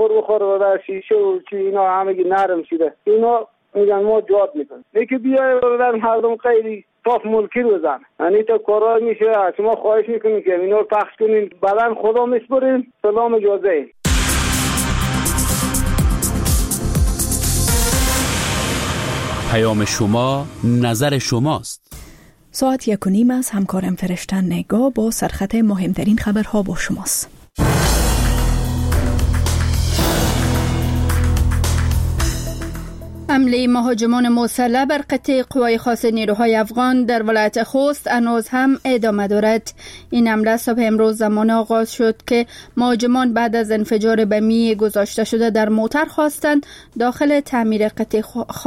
سر بخوره و شیشه و چی اینا همگی نرم شده. اینا میگن ما جواب میکنیم. یکی بیای و مردم خیلی صاف ملکی رو بزن. یعنی تا کارا میشه. شما خواهش میکنیم که اینا رو پخش کنین. بعدن خدا میسپرین. سلام اجازه. پیام شما نظر شماست. ساعت 1:30 از همکارم فرشته نگاه با سرخط مهمترین خبرها با شماست. حمله مهاجمان مسلح بر قطع قوای خاص نیروهای افغان در ولایت خوست هنوز هم ادامه دارد. این حمله صبح امروز زمان آغاز شد که مهاجمان بعد از انفجار بمی گذاشته شده در موتر خواستند داخل تعمیر قطع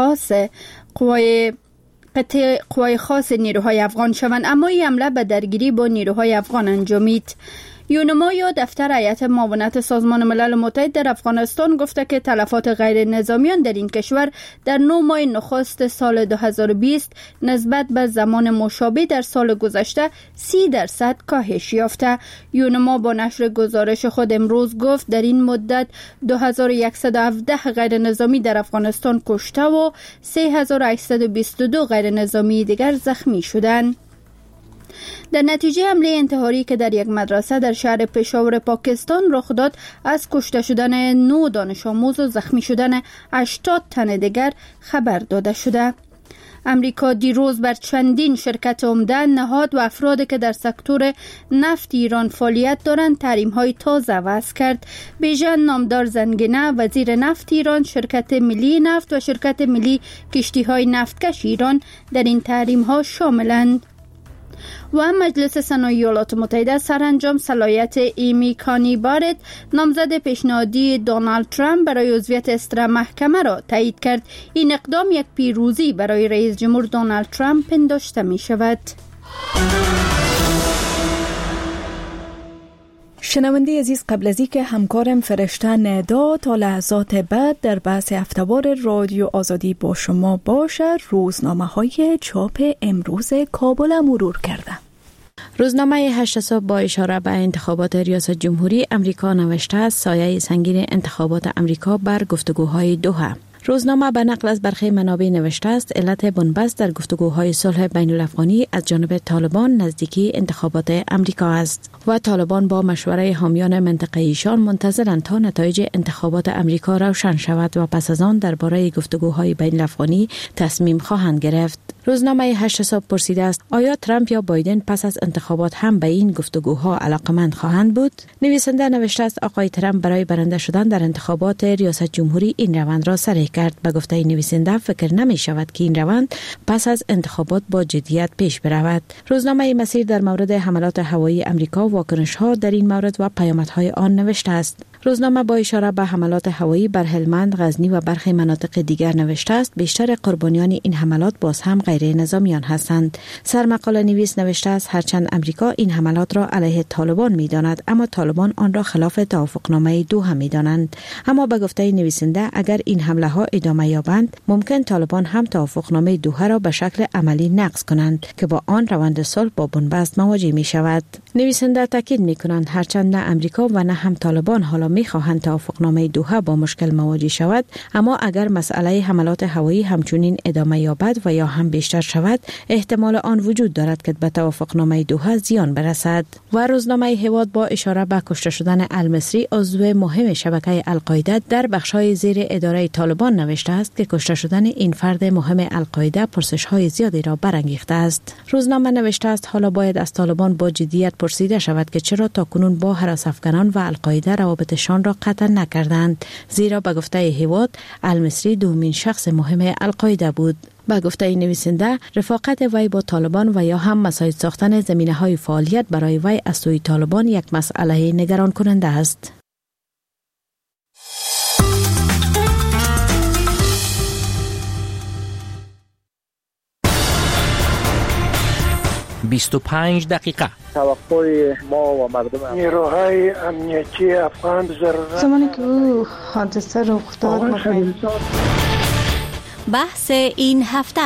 قوای خاص نیروهای افغان شوند، اما این حمله به درگیری با نیروهای افغان انجامید. یونما یا دفتر هیئت معاونت سازمان ملل متحد در افغانستان گفته که تلفات غیر نظامیان در این کشور در 9 ماه نخست سال 2020 نسبت به زمان مشابه در سال گذشته 30% کاهش یافته. یونما با نشر گزارش خود امروز گفت در این مدت 2117 غیر نظامی در افغانستان کشته و 3822 غیر نظامی دیگر زخمی شدند. در نتیجه حمله انتحاری که در یک مدرسه در شهر پشاور پاکستان رخ داد، از کشته شدن 9 دانش آموز و زخمی شدن 80 تن دیگر خبر داده شده. امریکا دیروز بر چندین شرکت عمده، نهاد و افرادی که در سکتور نفت ایران فعالیت دارند تحریم‌های تازه وضع کرد. بیژن نامدار زنگنه وزیر نفت ایران، شرکت ملی نفت و شرکت ملی کشتی‌های نفتکش ایران در این تحریم‌ها شاملند. و مجلس سنای ایالات متحده سرانجام صلاحیت ایمی کانی بارت، نامزد پیشنهادی دونالد ترامپ برای عضویت استرا محکمه را تایید کرد. این اقدام یک پیروزی برای رئیس جمهور دونالد ترامپ پنداشته می شود. شنونده عزیز، قبل از اینکه همکارم فرشته ندا تا لحظات بعد در بحث هفته‌وار رادیو آزادی با شما باشه، روزنامه‌های چاپ امروز کابل مرور کرده. روزنامه 8 صبح با اشاره به انتخابات ریاست جمهوری امریکا نوشته است سایه سنگین انتخابات امریکا بر گفتگوهای دوحه. روزنامه به نقل از برخی منابع نوشته است علت بنبست در گفتگوهای صلح بین الافغانی از جانب طالبان نزدیکی انتخابات امریکا است و طالبان با مشوره حامیان منطقه ایشان منتظرند تا نتایج انتخابات امریکا روشن شود و پس از آن درباره گفتگوهای بین الافغانی تصمیم خواهند گرفت. روزنامه 8 صبح پرسیده است آیا ترامپ یا بایدن پس از انتخابات هم به این گفتگوها علاقمند خواهند بود؟ نویسنده نوشته است آقای ترامپ برای برنده شدن در انتخابات ریاست جمهوری این روند را سریع کرد. به گفته نویسنده فکر نمی شود که این روند پس از انتخابات با جدیت پیش برود. روزنامه مسیر در مورد حملات هوایی امریکا واکنش‌ها در این مورد و پیامدهای آن نوشته است. روزنامه با اشاره به حملات هوایی بر هلمند، غزنی و برخی مناطق دیگر نوشته است بیشتر قربانیان این حملات باز هم غیر نظامیان هستند. سرمقاله نویس نوشته است هرچند امریکا این حملات را علیه طالبان می‌داند، اما طالبان آن را خلاف توافقنامه دوحه می‌دانند. اما به گفته نویسنده اگر این حمله‌ها ادامه یابند ممکن طالبان هم توافقنامه دوحه را به شکل عملی نقض کنند که با آن روند صلح با بنبست مواجه می‌شود. نویسنده تاکید می‌کنند هرچند نه امریکا و نه هم طالبان حالا می‌خواهند توافقنامه دوحه با مشکل مواجه شود، اما اگر مسئله حملات هوایی همچنین ادامه یابد و یا هم بیشتر شود احتمال آن وجود دارد که به توافقنامه دوحه زیان برسد. و روزنامه هواد با اشاره به کشته شدن المصری عضو مهم شبکه القاعده در بخش‌های زیر اداره طالبان نوشته است که کشته شدن این فرد مهم القاعده پرسش‌های زیادی را برانگیخته است. روزنامه نوشته است حالا باید از طالبان با جدیت پرسیده شود که چرا تاکنون با هراس افغانان و القاعده روابطشان را قطع نکردند، زیرا به گفته هواد المصری دومین شخص مهم القاعده بود. به گفته نویسنده رفاقت وی با طالبان و یا هم مساعد ساختن زمینه‌های فعالیت برای وی از سوی طالبان یک مسئله نگران کننده است. دقیقه توقع ما و مردم نیروهای امنیتی افغان ضرورت زمانی که او حادثه رخ داد بحث این هفته.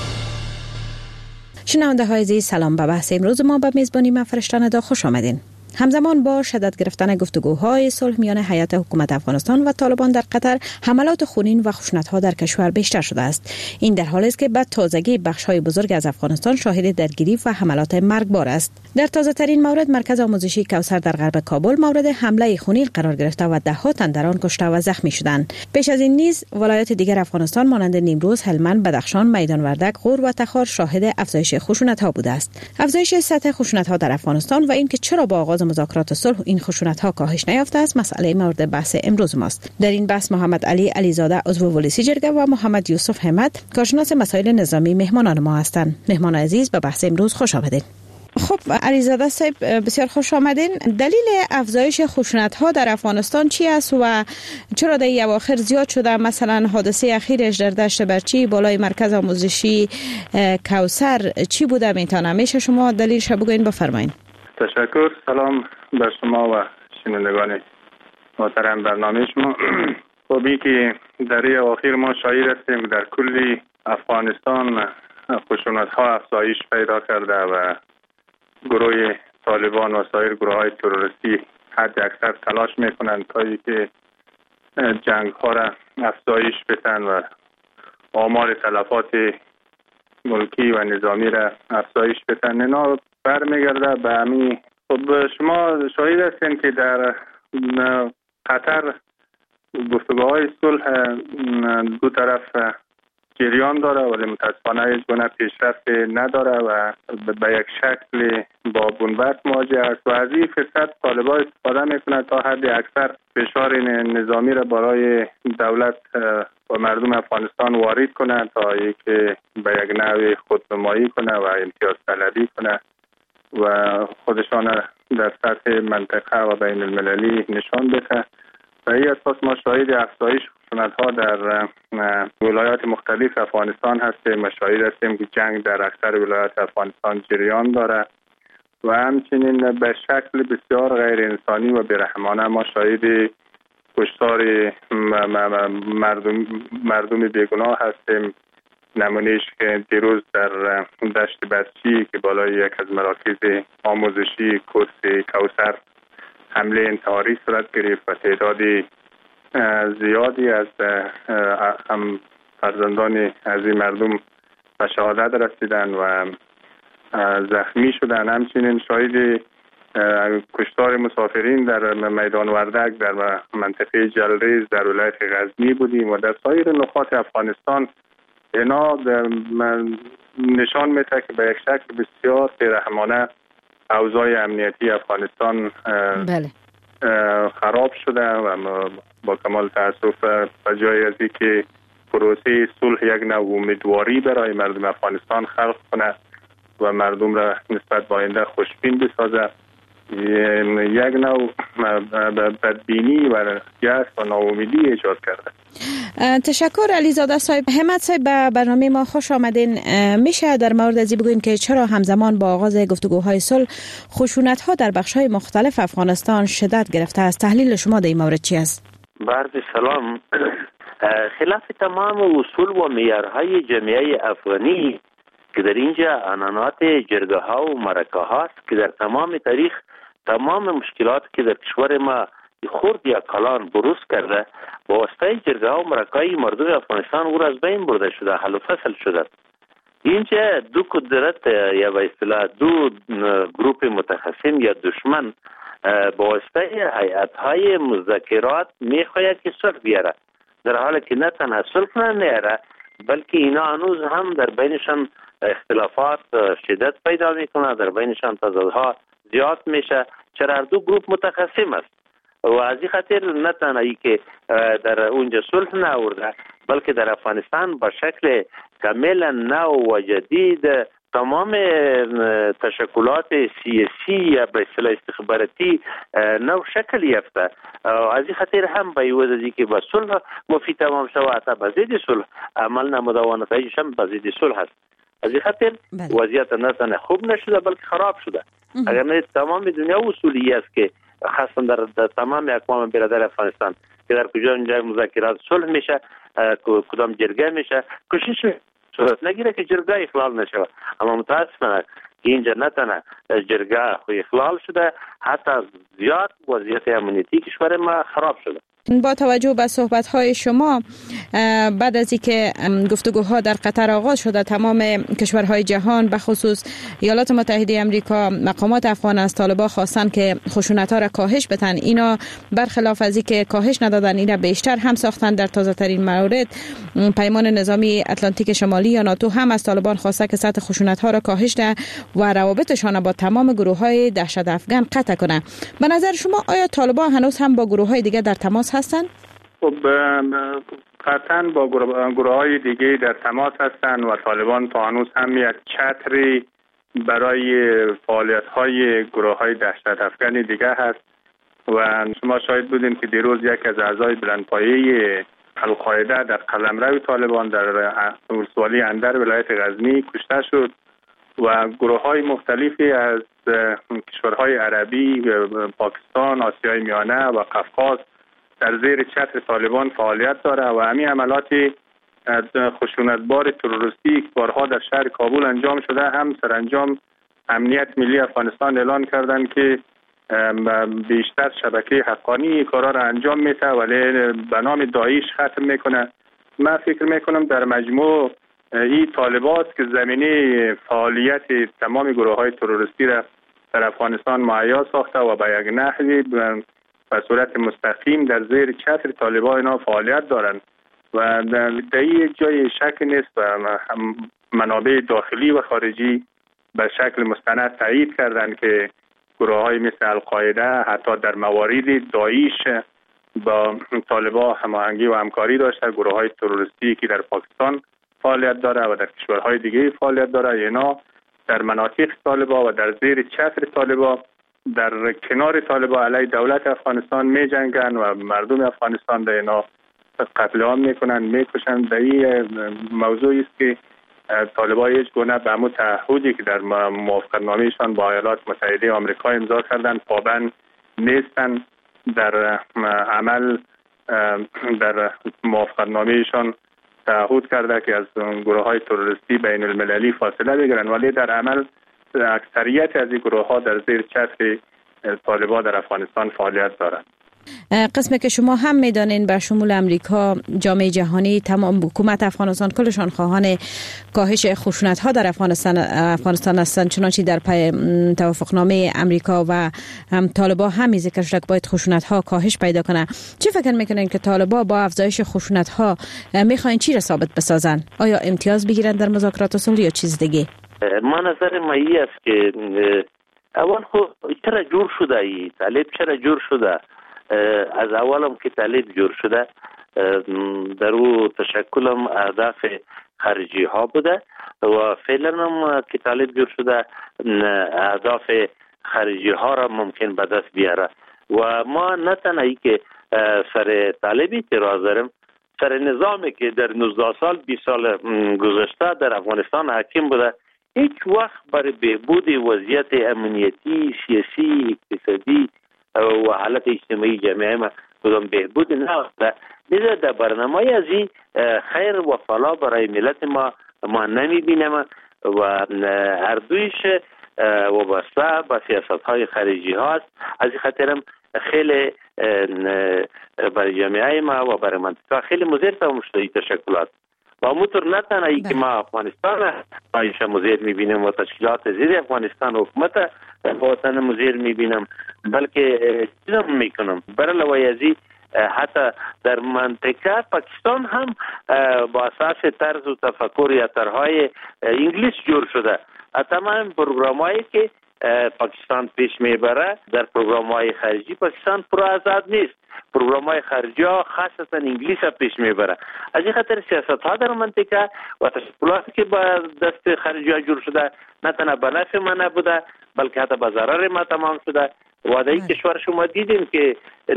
شنونده های عزیز سلام. به بحث امروز ما به میزبانی من فرشته ندا خوش آمدین. همزمان با شدت گرفتن گفتگوهای صلح میان هیئت حکومت افغانستان و طالبان در قطر، حملات خونین و خشونت‌ها در کشور بیشتر شده است. این در حالی است که به تازگی بخش‌های بزرگ از افغانستان شاهد درگیری و حملات مرگبار است. در تازه‌ترین مورد مرکز آموزشی کوثر در غرب کابل مورد حمله خونین قرار گرفته و ده‌ها تن در آن کشته و زخمی شدند. پیش از این نیز ولایات دیگر افغانستان مانند نیمروز، هلمند، بدخشان، میدان وردک، غور و تخار شاهد افزایش خشونت‌ها بوده است. افزایش سطح خشونت‌ها در افغانستان و اینکه چرا با آغاز مذاکرات صلح این خشونت‌ها کاهش نیافته است مسئله مورد بحث امروز ماست. در این بحث محمد علی علیزاده عضو ولسی جرگه و محمد یوسف همت کارشناس مسائل نظامی مهمانان ما هستند. مهمان عزیز به بحث امروز خوش آمدید. خب علیزاده صاحب بسیار خوش آمدین. دلیل افزایش خشونت‌ها در افغانستان چی است و چرا در این اواخر زیاد شده؟ مثلا حادثه اخیرش در دشت برچی بالای مرکز آموزشی کوثر چی بوده میتونه؟ میشه شما دلیلش بگوین بفرمایید. تشکر. سلام بر شما و شنوندگان محترم برنامه شما. خب که در این اواخر ما شاهد هستیم در کل افغانستان خشونت‌ها افزایش پیدا کرده و گروه طالبان و سایر گروه‌های تروریستی حد اکثر تلاش میکنند تا اینکه جنگ‌ها را افزایش بدن و آمار تلفات ملکی و نظامی را افزایش بدن. اینا برمیگرده به همین. خب شما شاهد هستین که در قطر گفتگوهای صلح دو طرف جریان داره ولی متاسفانه هیچ گونه پیشرفت نداره و به یک شکل با بنبست مواجه است و از این فرصت طالبان استفاده میکنند تا حد اکثر فشار نظامی را برای دولت و مردم افغانستان وارد کنند تا اینکه به یک نوع خودنمایی کنه و امتیاز طلبی کنه و خودشان در سطح منطقه و بین المللی نشان بده. و این اساس ما شاهد افزایش خشونت‌ها در ولایات مختلف افغانستان هستیم و شاهد هستیم که جنگ در اکثر ولایات افغانستان جریان داره و همچنین به شکل بسیار غیر انسانی و بی‌رحمانه ما شاهد کشتار مردم بیگناه هستیم. نمونهش که دیروز در دشت برچی که بالای یک از مراکز آموزشی کورس کوثر حمله انتحاری صورت گرفت و تعدادی زیادی از هم فرزندان از این مردم به شهادت رسیدن و زخمی شدن. همچنین شاهد کشتار مسافرین در میدان وردک در منطقه جلریز در ولایت غزنی بودیم و در سایر نقاط افغانستان. اینا نشان میده که به یک شکل بسیار بی‌رحمانه اوضاع امنیتی افغانستان خراب شده و با کمال تاسف به جای از اینکه پروسه صلح یک نوع امیدواری برای مردم افغانستان خلق کنه و مردم را نسبت به آینده خوشبین بسازه، یک نوع بدبینی و یأس و ناامیدی ایجاد کرده. تشکر علیزاده صاحب. همت صاحب به برنامه ما خوش آمدین. میشه در مورد ازی بگوین که چرا همزمان با آغاز گفتگوهای صلح خشونت‌ها در بخش‌های مختلف افغانستان شدت گرفته است؟ تحلیل شما در این مورد چی است؟ عرض سلام. خلاف تمام اصول و معیارهای جامعه افغانی که در اینجا عنعنات جرگه ها و مرکه هاست که در تمام تاریخ تمام مشکلات که در کشور ما خرد یا کلان بروز کرده با واسطه جرگه ها و مرکه های مردم افغانستان او را از بین برده شده، حل و فصل شده. اینجا دو قدرت یا به اصطلاح دو گروپ متخاصم یا دشمن با واسطه هیئت های مذاکرات میخواهد که صلح بیاره، در حالی که نه تنها صلح نیاره بلکه اینا هنوز هم در بینشان اختلافات شدت پیدا میکنه، در بینشان تضادها زیاد میشه، چرا هر دو گروپ متخاصم است و از این خاطر نه تنها که در اونجا صلح نآورده بلکه در افغانستان با شکل کاملا نو و جدید تمام تشکلات سیاسی یا به اصطلاح استخباراتی نو شکل یافته. از این خاطر هم به عوض از اینکه با صلح مفید تمام شود حتی به ضد صلح عمل نموده و نتایجش هم به ضد صلح است. از این خاطر وضعیت نه تنها خوب نشده بلکه خراب شده. اگر نه تمام دنیا اصولی است که خاصا در تمام اقوام برادر افغانستان که در کجا اونجا مذاکرات صلح میشه، کدام جرگه میشه، کوشش صورت نگیره که جرگه اخلال نشه، اما متاسفانه اینجا نه تنها جرگه خو اخلال شده، حتی زیاد وضعیت امنیتی کشور ما خراب شده. با توجه به صحبت‌های شما، بعد از اینکه گفتگوها در قطر آغاز شده، تمام کشورهای جهان به خصوص ایالات متحده آمریکا، مقامات افغان از طالبان خواستن که خشونت‌ها را کاهش بدن. اینا برخلاف از اینکه کاهش ندادن، اینا بیشتر هم ساختن. در تازه ترین مورد پیمان نظامی اتلانتیک شمالی یا ناتو هم از طالبان خواسته که سطح خشونت‌ها را کاهش ده و روابطشان با تمام گروه‌های دهشت افغان قطع کنه. به نظر شما آیا طالبان هنوز هم با گروه‌های دیگه در تماس هستند؟ خب قطعا با گروه‌های دیگه در تماس هستند و طالبان تا هنوز هم یک چتری برای فعالیت‌های گروه‌های دهشت افغان دیگه هست و شما شاهد بودیم که دیروز یک از اعضای بلندپایه القاعده در قلمرو طالبان در ولسوالی اندر ولایت غزنی کشته شد و گروه‌های مختلفی از کشورهای عربی، پاکستان، آسیای میانه و قفقاز در زیر چتر طالبان فعالیت داره و همین عملات خشونتبار تروریستی که بارها در شهر کابل انجام شده هم سرانجام امنیت ملی افغانستان اعلان کردند که بیشتر شبکه حقانی کارا را انجام میده ولی به نام داعش ختم میکنه. من فکر میکنم در مجموع این طالبات که زمینه فعالیت تمام گروه‌های تروریستی را در افغانستان مهیا ساخته و به یک نحوی به صورت مستقیم در زیر چتر طالبان اینا فعالیت دارند و در این جای شک نیست و منابع داخلی و خارجی به شکل مستند تایید کردند که گروه‌های مثل القاعده حتی در موارد داعش با طالبان هماهنگی و همکاری داشته. گروه‌های تروریستی که در پاکستان فعالیت داره و در کشورهای دیگه فعالیت داره، اینا در مناطق طالبان و در زیر چتر طالبان در کنار طالبان علیه دولت افغانستان می جنگن و مردم افغانستان در اینا قتل عام میکنن، میکشن. در این موضوعی است که طالبان هیچ گونه به همون تعهدی که در موافقتنامه‌شان با ایالات متحده آمریکا امضا کردن پابند نیستن. در عمل در موافقتنامه‌شان تعهد کرده که از گروه‌های تروریستی بین المللی فاصله بگیرن ولی در عمل اکثریت از این گروه‌ها در زیر چتر طالبان در افغانستان فعالیت دارند. قسمی که شما هم میدانین به شمول امریکا، جامعه جهانی، تمام حکومت افغانستان کلشان خواهان کاهش خشونت‌ها در افغانستان هستند، چنانچه در توافقنامه امریکا و طالبان هم ذکر شده که باید خشونت‌ها کاهش پیدا کنه. چه فکر میکنین که طالبان با افزایش خشونت‌ها میخواین چی را ثابت بسازن؟ آیا امتیاز بگیرن در مذاکرات صلح یا چیز دیگه؟ ما نظر ما این است که اول خود چرا جور شده ای طالب، چرا جور شده؟ از اولم که طالب جور شده در او تشکلم اهداف خارجی ها بوده و فعلا هم که طالب جور شده اهداف خارجی ها را ممکن به دست بیاره و ما نه تنهایی که سر طالب اعتراض داریم، سر نظامی که در 19 سال 20 سال گذشته در افغانستان حاکم بوده هیچ وقت برای بهبود وضعیت امنیتی، سیاسی، اقتصادی و حالت اجتماعی جامعه ما کدام بهبود نهفته. لذا در برنامه از این خیر و فلاح برای ملت ما نمیبینیم و هر دویش وابسته به سیاست های خارجی هاست. از این خاطرم خیلی برای جامعه ما و برای منطقه خیلی مضر تمام شده این تشکلات و همونطور نه تنها ای که ما افغانستان ایش مضر میبینیم و تشکیلات زیر افغانستان حکومت وطن مضر میبینم، بلکه چیزم میکنم برای ازی حتی در منطقه پاکستان هم با اساس طرز و تفکر یا طرحهای انگلیس جور شده. تمام پروگرامایی که پاکستان پیش میبره در پروگرام‌های خارجی پاکستان پر آزاد نیست. پروگرام‌های خارجی ها خاصتا انگلیس پیش میبره. از این خاطر سیاست‌ها در منطقه و تشکلاتی که با دست خارجی ها جور شده نه تنها به نفع ما نبوده بلکه حتی به ضرر ما تمام شده. و در این کشور شما دیدیم که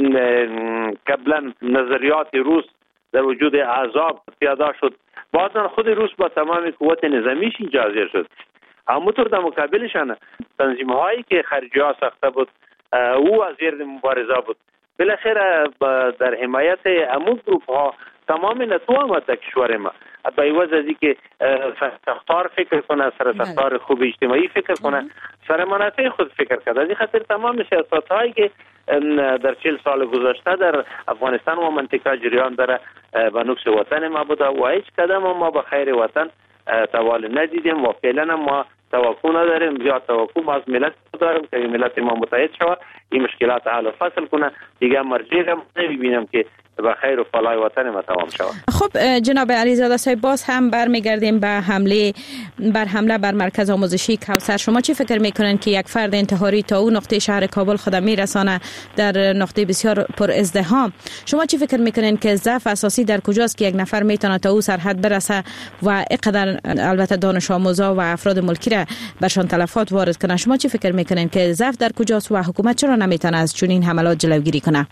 قبلا نظریات روس در وجود احزاب پیاده شد، بعدا خود روس با تمام قوت نظامیش اجازه شد. همونطور در مقابلشان تنظیم هایی که خارجی ها ساخته بود او از زیر مبارزه بود. بالاخره در حمایت امون گروپ ها تمام نتو آمد در کشور ما به عوض از اینکه ساختار فکر کنه، سر ساختار خوب اجتماعی فکر کنه، سر منافع خود فکر کرده. از این خاطر تمام سیاست‌هایی که در 40 سال گذشته در افغانستان و منطقه جریان داره به نقص وطن ما بوده و هیچ قدم ما به خیر وطن توال ندیدیم و فعلا ما توقع نداریم. زیاد توقع از ملت داریم که ملت ما متحد شود، این مشکلات حل و فصل کنه. دیگه مرجع هم نمیبینم که به خیر و فلاح وطن ما تمام شود. خب جناب علیزاده صاحب، باز هم برمیگردیم به حمله بر مرکز آموزشی کوثر. شما چی فکر میکنن که یک فرد انتحاری تا اون نقطه شهر کابل خود میرسانه در نقطه بسیار پر ازدحام؟ شما چی فکر میکنن که ضعف اساسی در کجاست که یک نفر میتونه تا اون سرحد برسه و اینقدر البته دانش آموزا و افراد ملکی را برشان تلفات وارد کنه؟ شما چی فکر میکنن که ضعف در کجاست و حکومت چرا نمیتونه از چنین حملات جلوگیری کنه؟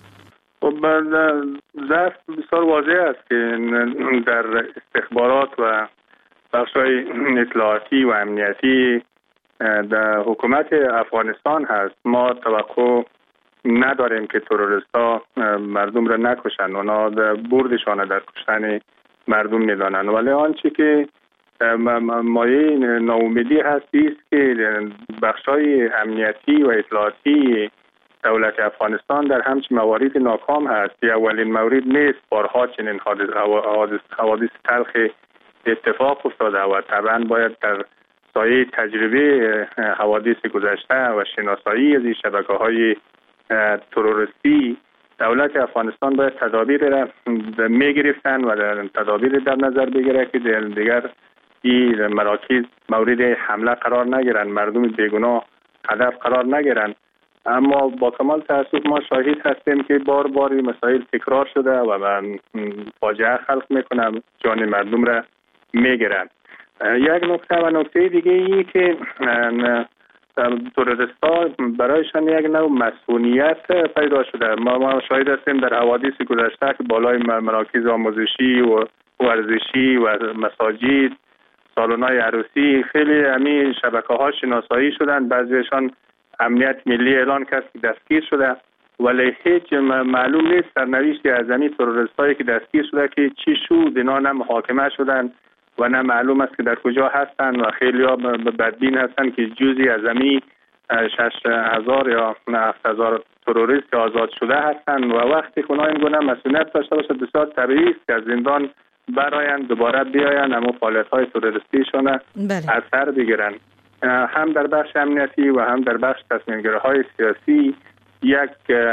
ضعف بسیار واضح است که در استخبارات و بخش‌های اطلاعاتی و امنیتی در حکومت افغانستان هست. ما توقع نداریم که تروریست‌ها مردم را نکشند. اونا بردشان در کشتن مردم میدانند، ولی آنچه که مایه ناامیدی هست است که بخش‌های امنیتی و اطلاعاتی دولت افغانستان در همچین موارد ناکام هست. اولین مورد نیست، بارها چنین حوادث تلخ اتفاق افتاده و طبعا باید در سایه تجربه حوادث گذشته و شناسایی از این شبکه‌های تروریستی دولت افغانستان باید تدابیر را میگرفتن و تدابیر در نظر بگیره که دیگر این مراکز مورد حمله قرار نگیرن، مردم بیگناه هدف قرار نگیرن. اما با کمال تأسف ما شاهد هستیم که بار بار مسائل تکرار شده و فاجعه خلق میکنه، جان مردم را میگیرن. یک نکته دیگه ای که تروریست‌ها برایشان یک نوع مسئولیت پیدا شده. ما شاهد هستیم در حوادث گذشته که بالای مراکز آموزشی و ورزشی و مساجد، سالن‌های عروسی خیلی همین شبکه‌ها شناسایی شدن. بعضیشان امنیت ملی اعلان کرد که دستگیر شده، ولی هیچ معلوم نیست سرنوشت از همین تروریستایی که دستگیر شده که چی شد. اینا نه محاکمه شدن و نه معلوم است که در کجا هستن و خیلی ها بدبین هستن که جزئی از همین 6,000 یا 7,000 تروریست آزاد شده هستن و وقتی که اونا این گونه مسئولیت داشته باشد بسیار طبیعی است که از زندان برآیند، دوباره بیاین اما فعالیت‌های تروریستیشون از سر بگیرن. هم در بخش امنیتی و هم در بخش تصمیم‌گیری‌های سیاسی یک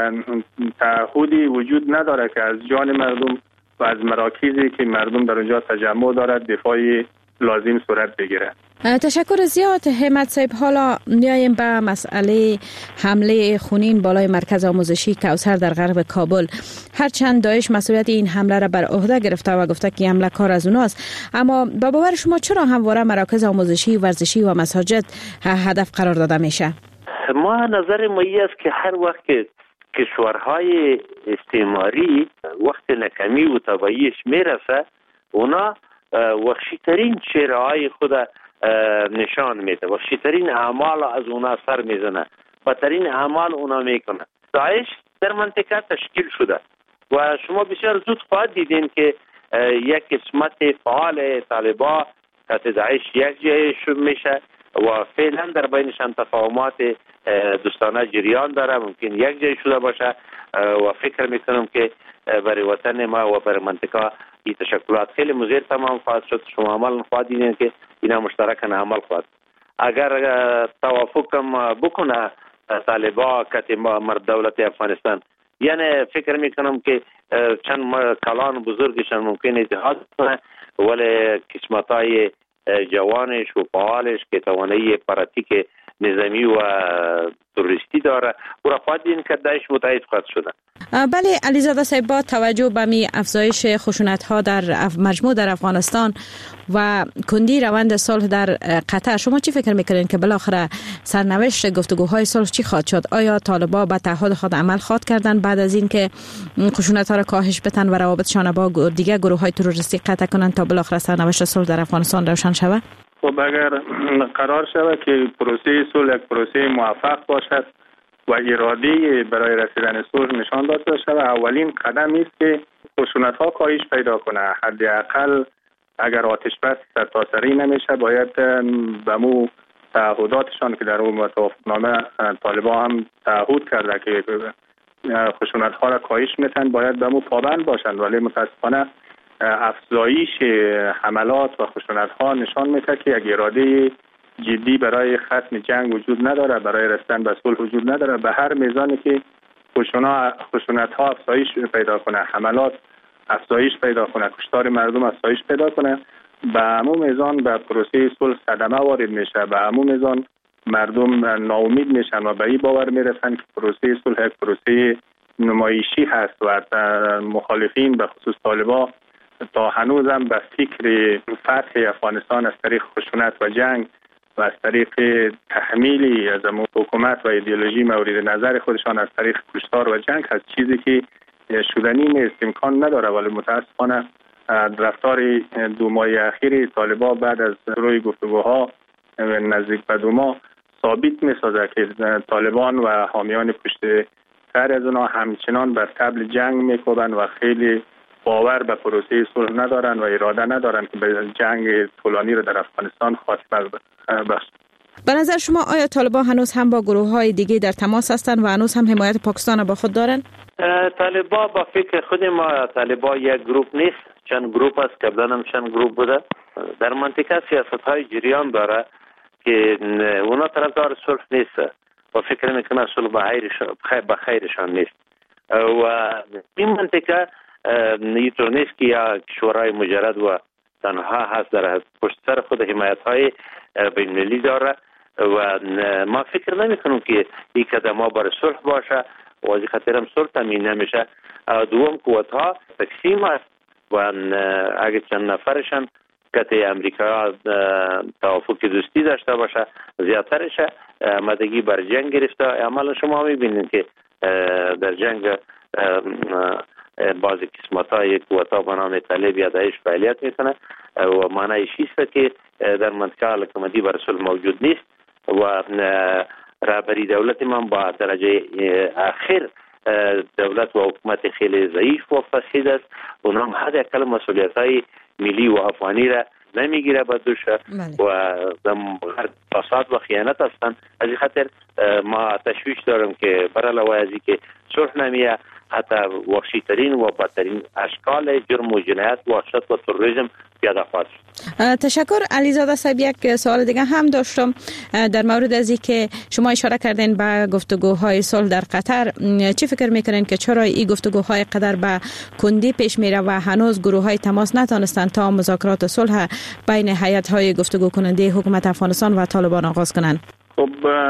تعهدی وجود نداره که از جان مردم و از مراکزی که مردم در اونجا تجمع دارد دفاعی لازم صورت بگیره. تشکر زیاد همت صاحب. حالا میایم به مسئله حمله خونین بالای مرکز آموزشی کوثر در غرب کابل. هرچند داعش مسئولیت این حمله را بر عهده گرفته و گفته که حمله کار از اوناست، اما با باور شما چرا همواره مراکز آموزشی، ورزشی و مساجد هدف قرار داده میشه؟ ما نظر ما است که هر وقت که کشورهای استعماری وقت نکمی و تبعیش میرسه، اونا وحشی‌ترین چهره‌های خود نشان میده، وحشی‌ترین اعمال از اونا سر میزنه، بدترین اعمال اونا میکنه. داعش در منطقه تشکیل شده و شما بسیار زود خواهد دیدین که یک قسمت فعال طالبان تحت داعش یک جای میشه و فعلا در بینشان تفاهمات دوستانه جریان داره، ممکن یک جای شده باشه و فکر میکنم که برای وطن ما و برای منطقه این تشکلات خیلی مضر تمام خواهد شد. شما عمل خواهد دیدین که اینا مشترکاً عمل خواهد. اگر توافق بکنه طالبان کت مرد دولت افغانستان، یعنی فکر میکنم که چند کلان بزرگشان ممکن اتحاد کنه، ولی قسمتای جوانش و فعالش که توانایی پراتیک نظامی و توریستی داره او را خواهد دین که داعش متحد خواهد شده. بله علیزاده صاحب، با توجه به می افزایش خشونت‌ها در مجموع در افغانستان و کندی روند صلح در قطر، شما چی فکر میکنین که بالاخره سرنوشت گفتگوهای صلح چی خواهد شد؟ آیا طالبان به تعهد خود عمل خواهد کردن بعد از اینکه خشونت‌ها را کاهش بدن و روابطشان با دیگر گروه‌های تروریستی قطع کنند تا بالاخره سرنوشت صلح در افغانستان روشن شود؟ خب اگر قرار شود که پروسه صلح یک پروسه موفق باشد و اراده برای رسیدن صلح نشان داده شود، اولین قدم است که خشونت‌ها کاهش پیدا کنه. حداقل اگر آتش بس سرتاسری نمیشه باید به مو تعهداتشان که در اون توافقنامه طالبان هم تعهد کرده که خشونت ها را کاهش میتن باید به مو پابند باشند، ولی متاسفانه افزایش حملات و خشونت ها نشان میده که یک اراده جدی برای ختم جنگ وجود نداره، برای رسیدن به صلح وجود نداره. به هر میزانی که خشونت ها افزایش پیدا کنه، حملات افزایش پیدا کنه، کشتار مردم افزایش پیدا کنه، به همون میزان به پروسه صلح صدمه وارد میشه، به همون میزان مردم ناامید میشن و به این باور میرسن که پروسه صلح یک پروسه نمایشی هست و مخالفین به خصوص طالبان تا هنوز هم به فکر فتح افغانستان از طریق خشونت و جنگ و از طریق تحمیلی از حکومت و ایدئولوژی مورد نظر خودشان از طریق کشتار و جنگ هست، چیزی که شدنی نیست، امکان نداره. ولی متاسفانه رفتار 2 ماه اخیر طالبان بعد از روی گفتگوها نزدیک به 2 ماه ثابت می‌سازه که طالبان و حامیان پشت سر از اونها همچنان بر طبل جنگ می‌کوبند و خیلی باور به پروسه صلح ندارن و اراده ندارن که به جنگ طولانی رو در افغانستان خاتمه بخشند. به نظر شما آیا طالبان هنوز هم با گروه‌های دیگه در تماس هستند و هنوز هم حمایت پاکستان با خود دارند؟ طالبان با فکر خود ما طالبان یک گروپ نیست، چند گروپ است، قبلا هم چند گروپ بوده. در منطقه سیاست‌های جریان داره که اونا طرفدار صلح نیست و فکر میکنه صلح به خیرشان نیست و این منطقه اینطور نیست که یک شورای مجرد و تنها هست، در پشت سر خود حمایت‌های بین‌المللی داره و ما فکر نمی‌کنیم که این قدم ها برای صلح باشه و از خاطر هم صلح تامین نمیشه. دوم قوت‌ها تقسیم است و اگه چند نفرشان که امریکا توافق دوستی داشته باشه زیادترش آمادگی بر جنگ گرفته. عملا شما می‌بینید که در جنگ بعضی قسمت‌های قوت‌ها به نام طالب یا داعش فعالیت میکنه و معنیش است که در منطقه حکومتی بر صلح موجود نیست و رهبری دولت من با درجه اخیر دولت و حکومت خیلی ضعیف و فاسد است. اونها هم حد اقل مسئولیت‌های ملی و افغانی را نمیگیره به دوش و فساد و خیانت هستند. از این خاطر ما تشویش دارم که بر علاوه از اینکه صلح نمیه حتی وحشی ترین و بدترین اشکال جرم و جنایت و وحشت و تروریسم پیاده خواهد شد. تشکر. علیزاده صاحب، یک سوال دیگه هم داشتم در مورد از اینکه شما اشاره کردین به گفتگوهای صلح در قطر. چی فکر میکنین که چرا این گفتگوهای قطر به کندی پیش میره و هنوز گروه‌های تماس نتونستن تا مذاکرات صلح بین هیئت‌های گفتگو کننده حکومت افغانستان و طالبان آغاز کنن؟ خب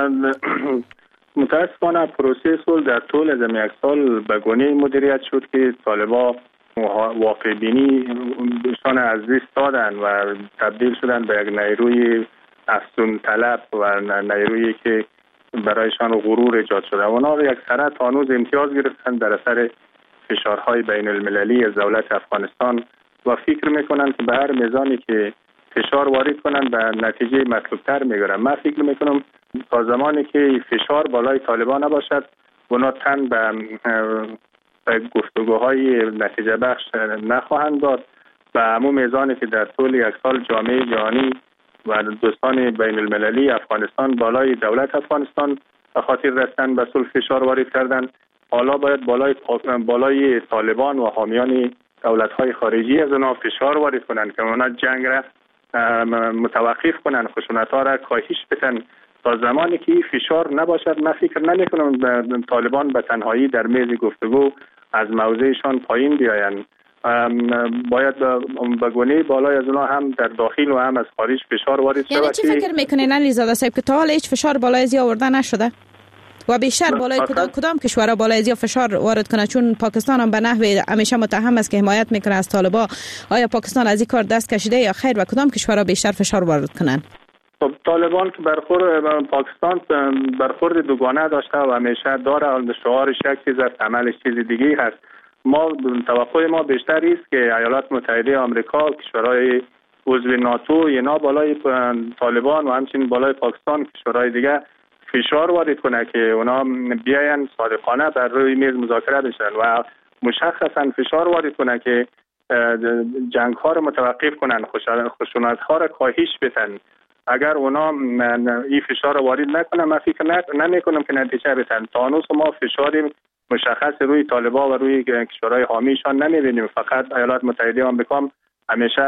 متاسفانه پروسه صلح در طول از یک سال به گونه مدیریت شد که طالبان واقع بینی شان از دست دادن و تبدیل شدن به یک نیروی افزون طلب و نیرویی که برایشان غرور ایجاد شده. اونا یک سره تا هنوز امتیاز گرفتن در اثر فشارهای بین المللی از دولت افغانستان و فکر میکنن که به هر میزانی که فشار وارد کنن به نتیجه مطلوب تر میگیرن. من فکر میکنم تا زمانی که فشار بالای طالبان نباشد اونا تن به گفتگوهای نتیجه بخش نخواهند داد. به همون میزانی که در طول یک سال جامعه جهانی و دوستان بین المللی افغانستان بالای دولت افغانستان به خاطر رسیدن به صلح فشار وارد کردن، حالا باید بالای طالبان و حامیان دولت‌های خارجی از اونها فشار وارد کنند که اونا جنگ را متوقف کنند، خشونت‌ها را کاهش بدن. تا زمانی که این فشار نباشد من فکر نمی‌کنم طالبان به تنهایی در میز گفتگو از موضعشان پایین بیایند. باید به گونه بالای از اونها هم در داخل و هم از خارج فشار وارد شود. یعنی چی فکر میکنین علیزاده صاحب که تا حالا هیچ فشار بالای از آورده نشده و بیشتر بالای کدام کشورها بالای از فشار وارد کنه؟ چون پاکستان هم به نحوی همیشه متهم است که حمایت میکنه از طالبان. آیا پاکستان از این کار دست کشیده یا خیر و کدام کشورها بیشتر فشار وارد کنن؟ خب طالبان که پاکستان برخورد دوگانه داشته و همیشه داره، شعارش یک چیز است، عملش چیز دیگه هست. توقع ما بیشتر است که ایالات متحده آمریکا، کشورهای عضو ناتو، اینا بالای طالبان و همچنین بالای پاکستان کشورهای دیگه فشار وارد کنه که اونا بیاین صادقانه بر روی میز مذاکره بشن و مشخصا فشار وارد کنه که جنگ ها رو متوقف کنن، خشونت ها رو کاهش بدن. اگر اونا این فشار رو وارد نکنن، من فکر نمیکنم که نتیجه بدن. تا هنوز ما فشار مشخص روی طالبان و روی کشورهای حامیشان نمیبینیم. فقط ایالات متحده آمریکا همیشه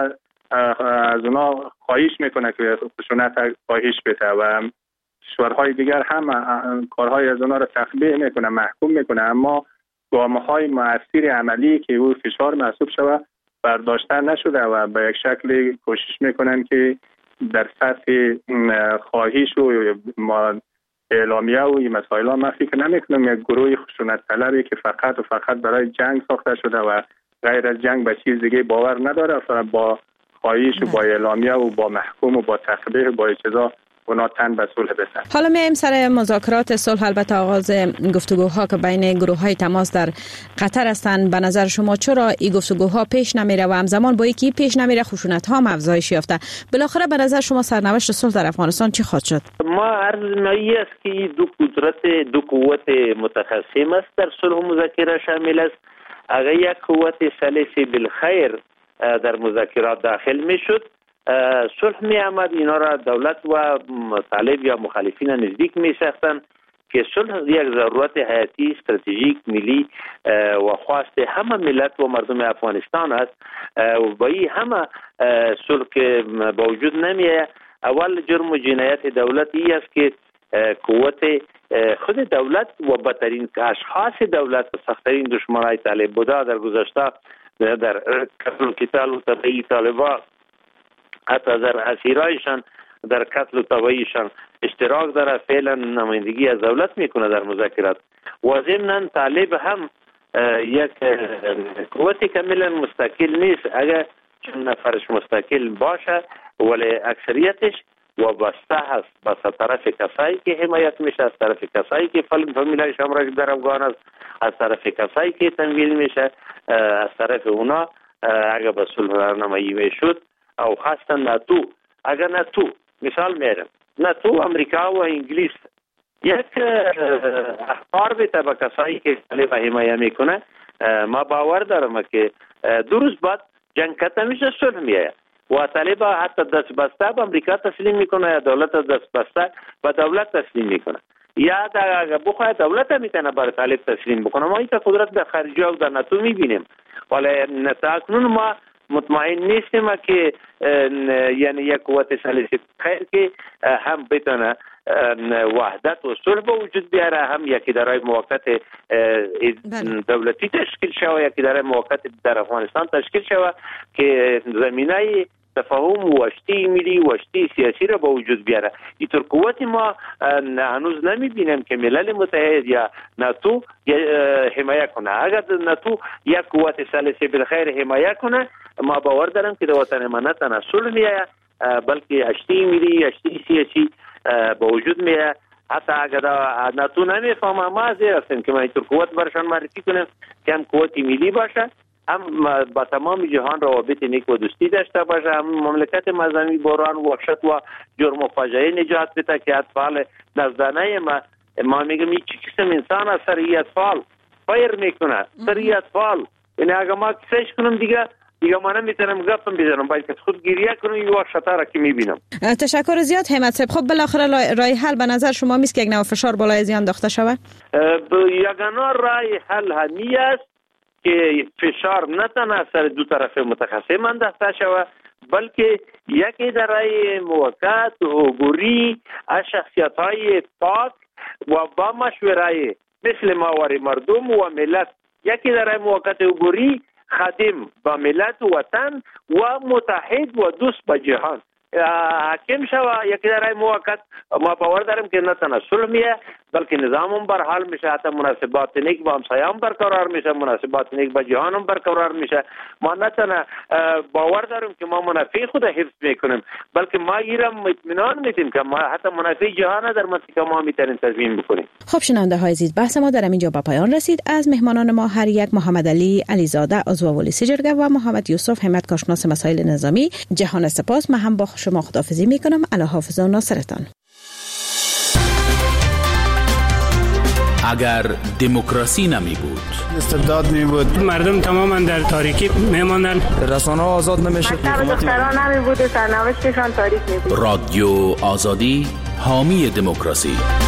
از اونا خواهش میکنه که خشونت کاهش بده و کشورهای دیگر هم کارهای از اونا رو تخلیه میکنه، محکوم میکنه، اما گام‌های مؤثر عملی که او فشار محسوب شود برداشته نشده و به یک شکل کوشش میکنن که در سطح خواهش و اعلامیه و این مسائل ها من فکر نمیکنم یک گروه خشونت طلبی که فقط و فقط برای جنگ ساخته شده و غیر از جنگ به چیز دیگه باور نداره، فقط با خواهش و با اعلامیه و با محکوم و با تخلیه با چیزا اونا تن به صلح بسن. حالا میایم سر مذاکرات صلح. البته آغاز گفتگوها که بین گروه‌های تماس در قطر هستند، به نظر شما چرا این گفتگوها پیش نمیره و همزمان با اینکه پیش نمیره خشونت‌ها هم افزایش یافته؟ بالاخره به نظر شما سرنوشت صلح در افغانستان چی خواهد شد؟ ما عرض نهایی است که دو قوت متخاصم است در صلح و مذاکره شامل است. اگر یک قوت ثالث بالخیر در مذاکرات داخل میشد، صلح می آمد، اینا را دولت و طالب یا مخالفین نزدیک می ساختند که صلح یک ضرورت حیاتی استراتژیک ملی و خواست همه ملت و مردم افغانستان است و با این همه صلح که با وجود نمیه. اول جرم و جنایت دولت ای است که قوت خود دولت و بدترین اشخاص دولت و سخت‌ترین دشمنای طالب بوده در گذشته در قتل و قتال و تبعیض طالبان، حتی در اسیرایشان در قتل و تبعیضشان اشتراک داره، فعلا نمایندگی از دولت میکنه در مذاکرات و ضمناً طالب هم یک قوت کاملا مستقل نیست. اگر چند نفرش مستقل باشه ولی اکثریتش وابسته هست بس از طرف کسایی که حمایت میشه، از طرف کسایی که فامیلای شامراج در افغان است، از طرف کسایی که تمویل میشه، از طرف اونا اگر به صلح راهنمایی میشد او خاصتا ناتو. اگر ناتو مثال میرم، ناتو امریکا و انگلیس یک اخبار به به کسایی که طالب حمایت میکنه، ما باور دارم که دو روز بعد جنگ ختم میشه، صلح میاد و طالب حتی دست بسته به امریکا تسلیم میکنه یا دولت دست بسته به دولت تسلیم میکنه یا در بخواه دولت میتونه برای طالب تسلیم بکنه. ما این قدرت در خارجی و در ناتو میبینیم ولی تاکنون ما مطمئن نیستیم که یعنی یک قوت ثالث خیر که هم بتونه وحدت و صلح به وجود بیاره، هم یک اداره موقت دولتی تشکیل شود، یک اداره موقت در افغانستان تشکیل شود که زمینه تفاهم وشتی ملی وشتی سیاسی را به وجود بیاره. اینطور قوت ما هنوز نمیبینیم که ملل متحد یا ناتو حمایت کنه. اگر ناتو یک قوت ثالث بالخیر حمایت کنه، ما باور دارم که وطن ما نه تنها صلح میآید بلکه اشتی ملی اشتی سیاسی به وجود میآید. حتی اگر ناتو نمیفهمه، ما زیر هستیم که ما اینطور قوت برشان معرفی کنیم که هم قوت ملی باشه، هم با تمام جهان روابط نیک و دوستی داشته باشه، هم مملکت مذهبی بحران و وحشت و جرم و فاجعه نجات بده که اطفال نزدانه ما میگم این چی قسم انسان است سر این اطفال فایر میکنه، سر این اطفال. یعنی اگر ما کسیش کنم دیگه ما نمیتونم گفتم بزنم، باید که خود گریه کنم این وحشت را که میبینم. تشکر زیاد همت صاحب. خب بالاخره راه حل به نظر شما میست که یک نوع فشار بالای زیان انداخته شود؟ یگانه راه حل همی است که فشار نه تنها سر دو طرف متخاصم انداخته شود بلکه یک اداره موقت عبوری از شخصیت‌های پاک و با مشوره مثل ماوری مردم و ملت، یک اداره موقت عبوری خادم با ملت و وطن و متحد و دوست با جهان حاکم شود. یک اداره موقت ما باور داریم که نه تنها صلح میه بلکه نظام هم برحال میشه، حتی مناسبات نیک با همسایه هم برقرار میشه، مناسبات نیک با جهان هم برقرار میشه. ما نه تنها باور داریم که ما منافع خود حفظ میکنیم بلکه ما ایران اطمینان میدیم که ما حتی منافع جهان در منطقه ما میتونیم تضمین بکنیم. خب شنونده های عزیز، بحث ما در اینجا به پایان رسید. از مهمانان ما هر یک محمد علی علیزاده عضو پلیس جرگه و محمد یوسف همت کارشناس مسائل نظامی جهان سپاس. من هم با شما خداحافظی میکنم. الله حافظ و ناصرتان. اگر دموکراسی نمی بود، استبداد می بود، مردم تماما در تاریکی میماندن، رسانه ها آزاد نمیشد، مکتب دختران نمی بود و سرنوشتشان تاریک می بود. رادیو آزادی حامی دموکراسی.